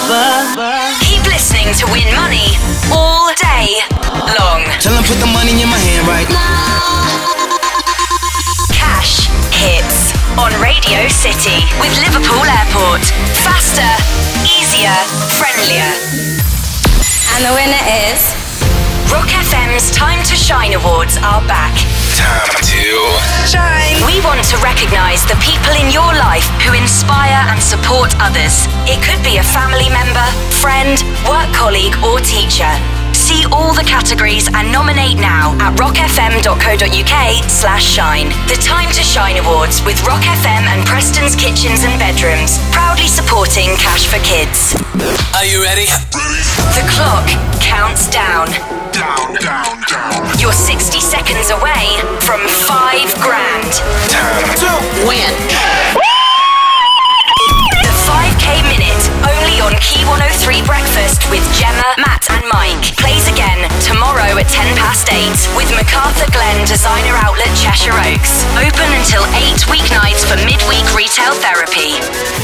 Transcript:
Keep listening to win money all day long. Tell them put the money in my hand right now. Cash hits on Radio City with Liverpool Airport. Faster, easier, friendlier. And the winner is... Rock FM's Time to Shine Awards are back. Time to shine. We want to recognise the people in your life who inspire and support others. It could be a family member, friend, work colleague or teacher. See all the categories and nominate now at rockfm.co.uk/shine. The Time to Shine Awards with Rock FM and Preston's Kitchens and Bedrooms, proudly supporting Cash for Kids. Are you ready? The clock counts down. Down. You're 60 seconds away from $5,000. Time to win. The 5K Minute, only on Key 103 Breakfast with Gemma, Matt and Mike. Plays again tomorrow at 8:10 with MacArthur Glen Designer Outlet Cheshire Oaks. Open until 8 weeknights for midweek retail therapy.